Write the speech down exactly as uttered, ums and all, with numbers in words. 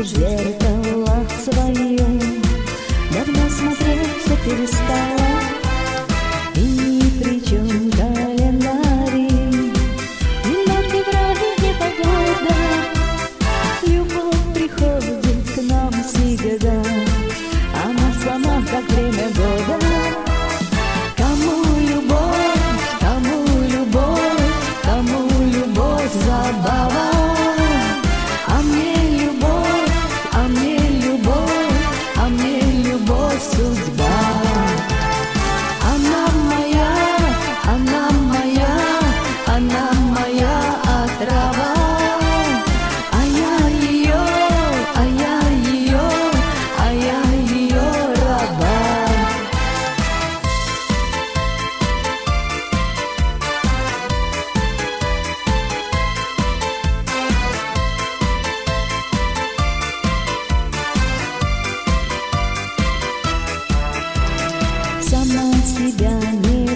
зеркало свое давно смотреться перестала, и ни при чем календарь, ни наш февраль, ни погода. Любовь приходит к нам всегда, она сама как время года. Кому любовь, кому любовь, кому любовь забава, а мне любовь, а мне любовь, а мне любовь судьба. Она моя, она моя, она моя отрава, а я ее, а я ее, а я ее раба. Сама себя не